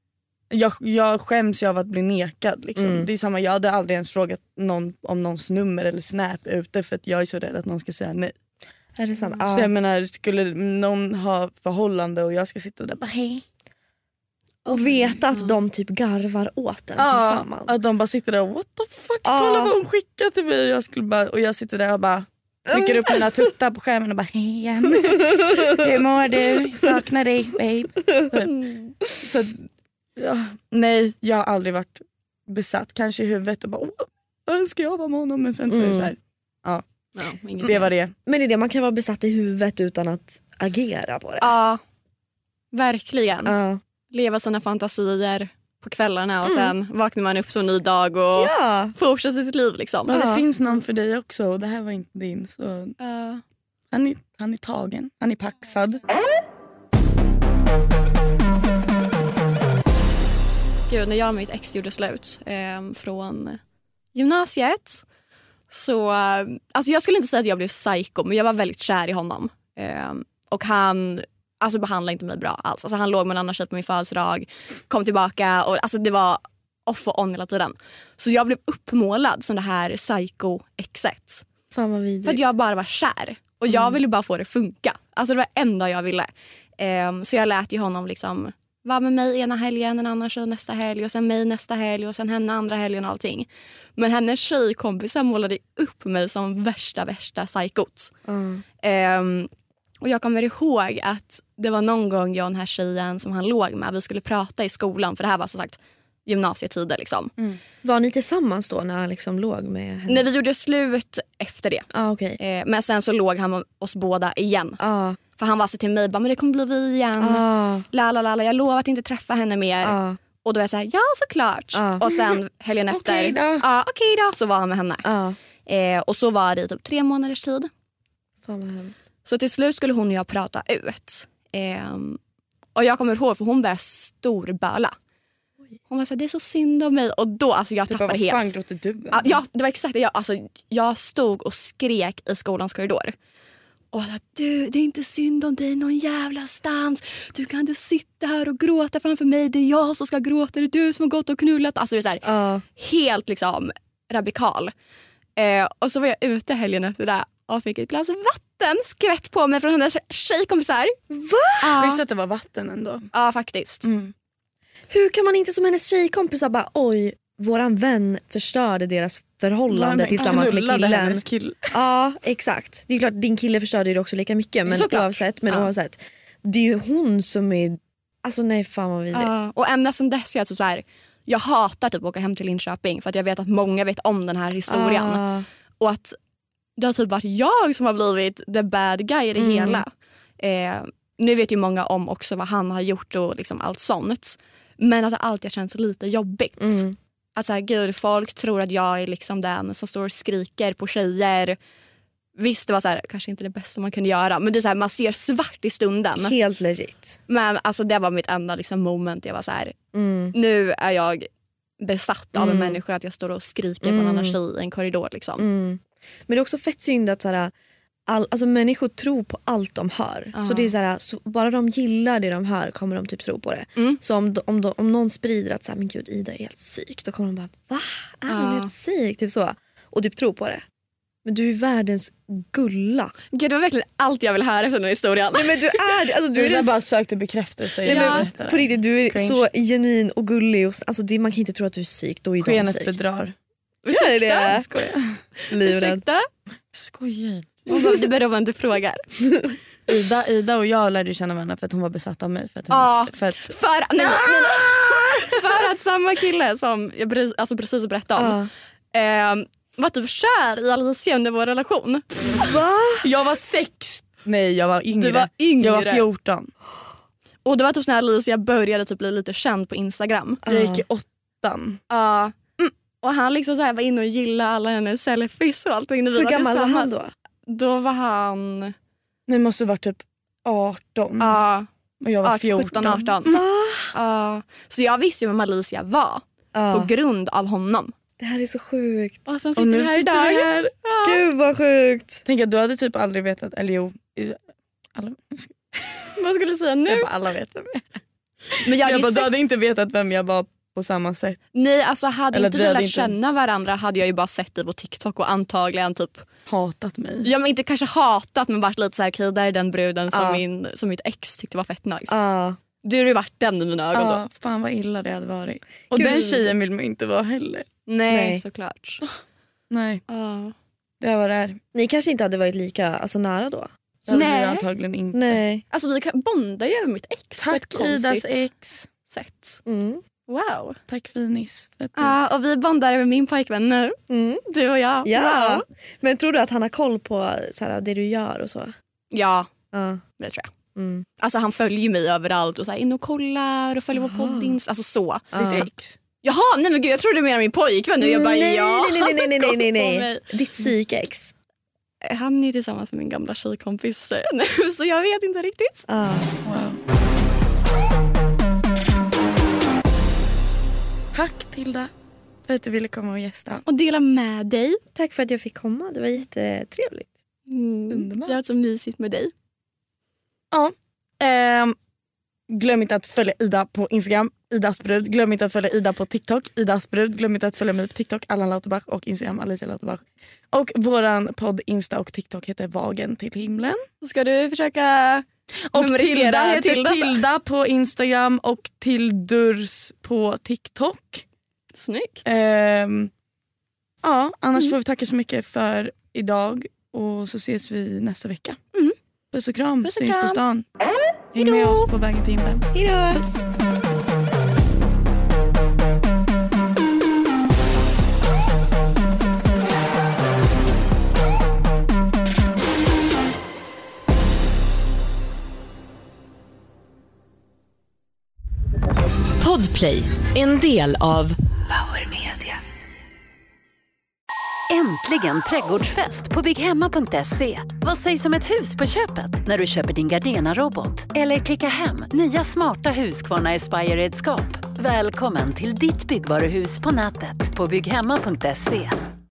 Jag, jag skäms ju av att bli nekad liksom. Mm. Det är samma, jag hade aldrig ens frågat någon om någons nummer eller snap ute för att jag är så rädd att någon ska säga nej. Är det sant? Så Ja. jag menar, skulle någon ha förhållande och jag ska sitta där och bara hej. Och veta att de typ garvar åt den Ja, tillsammans. att de bara sitter där och what the fuck, Ja. kolla vad hon skickar till mig. Jag skulle bara, och jag sitter där och bara trycker upp mina tuttar på skärmen och bara hej igen. Hur mår du? Saknar dig babe. Mm. Så ja, nej, jag har aldrig varit besatt. Kanske i huvudet och bara åh, önskar jag vara med honom. Men sen så är det Mm. så här, ja, Ja, inget det var det. Men det är det, man kan vara besatt i huvudet utan att agera på det. Ja, verkligen. Ja. Leva sina fantasier på kvällarna och sen vaknar man upp som en ny dag och Ja. fortsätter sitt liv liksom. Men det Ja. finns någon för dig också och det här var inte din. Så Ja. han, är, han är tagen, han är paxad. Gud, när jag och mitt ex gjorde slut eh, från gymnasiet så, eh, alltså jag skulle inte säga att jag blev psycho, men jag var väldigt kär i honom. Eh, och han alltså behandlade inte mig bra alls. Alltså han låg med en annan tjej på min födelsedag, kom tillbaka och alltså det var off och on hela tiden. Så jag blev uppmålad som det här psycho-exet. Fan vad vidrigt. För att jag bara var kär. Och jag ville bara få det funka. Alltså det var det enda jag ville. Um, så jag lät ju honom liksom vara med mig ena helgen, en annan tjej nästa helg och sen mig nästa helg och sen henne andra helgen och allting. Men hennes tjejkompisar målade upp mig som värsta, värsta psykot. Mm. Um, och jag kommer ihåg att det var någon gång jag och den här tjejen som han låg med, vi skulle prata i skolan, för det här var som sagt gymnasietider liksom. Mm. Var ni tillsammans då när han liksom låg med henne? När vi gjorde slut efter det. Ah, okay. Eh, men sen så låg han med oss båda igen. ah. För han var så till mig, bara, men det kommer bli vi igen. Ah. La, la, la, la. Jag lovar att inte träffa henne mer. Ah. Och då är jag så här, ja såklart. Ah. Och sen helgen efter, Okej då. ja okej då, så var han med henne. Ah. Eh, och så var det i typ tre månaders tid. Fan vad hemskt. Så till slut skulle hon och jag prata ut. Eh, och jag kommer ihåg, för hon började storböla. Hon var så här, det är så synd om mig. Och då, alltså jag Typ, tappade vad helt. fan gråter du? Ja, ja, det var exakt det. Jag, alltså, jag stod och skrek i skolans korridor. Och jag sa, du, det är inte synd om dig någon jävla stans. Du kan inte sitta här och gråta framför mig. Det är jag som ska gråta. Det är du som har gått och knullat. Alltså det är så här, Ah. helt liksom radikal. Eh, och så var jag ute helgen efter det och fick ett glas vatten skvätt på mig från hennes tjejkompisar. Va? Ja, Visst att det var vatten ändå? ja faktiskt. Mm. Hur kan man inte som hennes tjejkompisar bara oj, våran vän förstörde deras förhållande tillsammans med Knullade killen. hennes kill. Ja, exakt. Det är klart din kille förstörde det också lika mycket, men Såklart. oavsett, men Ja. oavsett. Det är ju hon som är, alltså nej fan vad vidrigt. Ja, och ända sedan dess är jag så här, jag hatar typ att åka hem till Linköping för att jag vet att många vet om den här historien. Ah. Och att det har typ varit jag som har blivit the bad guy i det Mm. hela. Eh, nu vet ju många om också vad han har gjort och liksom allt sånt. Men att det alltid känns lite jobbigt. Mm. Att så här, gud, folk tror att jag är liksom den som står och skriker på tjejer. Visst, det var så här, kanske inte det bästa man kunde göra. Men det är så här, man ser svart i stunden. Helt legit. Men alltså, det var mitt enda liksom, moment. Jag var så här, Mm. nu är jag besatt av en Mm. människa att jag står och skriker på en Mm. annan tjej i en korridor. Liksom. Mm. Men det är också fett synd att så här, all, alltså människor tror på allt de hör. Ja. Så det är så här, så bara de gillar det de hör kommer de typ tro på det. Mm. Så om, de, om, de, om någon sprider att så här, men gud, Ida är helt psyk, då kommer de bara va? Är hon Ja. helt psyk? Typ så. Och typ tro på det. Men du är världens gulla. Gud, det var verkligen allt jag vill höra efter den här historien. Nej men du är alltså, du Du är den bara sökte bekräftelse. Nej, Jag men, berättade. på riktigt, du är Cringe. så genuin och gullig. Och, alltså, det, man kan inte tro att du är psyk, då är de Skenet psyk. bedrar. Gör det det? Skojar. Livrädd. Ursäkta? Skojar. Hon bara, det beror på vad du frågar. Ida, Ida och jag lärde känna varandra för att hon var besatt av mig. För att, Ja. hennes, för att För, nej, nej, nej. För att samma kille som jag pre- alltså precis berättade om Ja. eh, var typ kär i Alicia under vår relation. Va? jag var sex. Nej, jag var yngre. Du var yngre. Jag var fjorton. Och det var typ så när Alicia började typ bli lite känd på Instagram. Jag gick i åttan. Ja. Mm. Och han liksom så här var inne och gillade alla hennes selfies och allting. När vi Hur var gammal var tillsammans. han då? Då var han Det måste varit typ arton. ja, Och jag var ja, fjorton. sjutton arton. Ja. Så jag visste ju vem Alicia var Ja. på grund av honom. Det här är så sjukt. Och sen Och sitter nu vi här sitter idag. vi här. Gud vad sjukt. Tänk att du hade typ aldrig vetat, eller jo. i- Alla, Vad skulle du säga nu? jag bara, alla vet vem jag är. Men jag, Jag bara, sett... du hade inte vetat vem jag var på samma sätt. Nej, alltså hade Eller inte vi vi hade lärt inte- känna varandra hade jag ju bara sett dig på TikTok och antagligen typ, Hatat mig. ja men inte kanske hatat men varit lite så här, okej, där är den bruden som, Ja. min, som mitt ex tyckte var fett nice. Ja. Du har ju varit den i mina ögon då. Ja, fan vad illa det hade varit. Och Gud. den tjejen vill man inte vara heller. Nej, Nej. såklart. Nej, Ja. det var det är. Ni kanske inte hade varit lika alltså, nära då? Så hade Nej. vi antagligen inte. Nej. Alltså vi kan bonda ju över mitt ex på ett Tack Idas konstigt ex. sätt. Mm. Wow. Tack Finis. För att du... Ja, och vi bondar över min pojkvän nu. Mm. Du och jag. Ja. Wow. Men tror du att han har koll på så här, det du gör och så? Ja, Ja. det tror jag. Mm. Alltså han följer ju mig överallt och så här, in och kollar och följer på poddins. Alltså så. Ja. Ditt ex. Jaha, nej men gud jag trodde du menade min pojkvän nu. Jag bara, nej, ja. nej, nej, nej, nej, nej, nej, Koll på nej. mig. Ditt psykex. Han är tillsammans med min gamla tjejkompis nu så jag vet inte riktigt. Ja. Wow. Tack Tilda för att du ville komma och gästa. Och dela med dig. Tack för att jag fick komma. Det var jättetrevligt. Mm. Underbart. Jag har så mysigt med dig. Ja. Ehm, glöm inte att följa Ida på Instagram, Idas brud. Glöm inte att följa Ida på TikTok, Idas brud. Glöm inte att följa mig på TikTok, Allan Lauterbach, och Instagram, Alicia Lauterbach. Och våran podd Insta och TikTok heter Vagen till himlen. Ska du försöka Och memorisera Tilda heter Tilda? Tilda på Instagram och Tildurs på TikTok. Snyggt. Ehm, ja, annars får vi tacka så mycket för idag och så ses vi nästa vecka. Mm. Puss och kram, Puss och syns på kram. stan. Häng med oss på Vägen till himlen. Hejdå! Puss. Podplay, en del av Power Media. Äntligen trädgårdsfest på bygghemma punkt se. Vad sägs om ett hus på köpet när du köper din Gardena-robot? Eller klicka hem nya smarta Husqvarna Aspire-redskap. Välkommen till ditt byggvaruhus på nätet på bygghemma punkt se.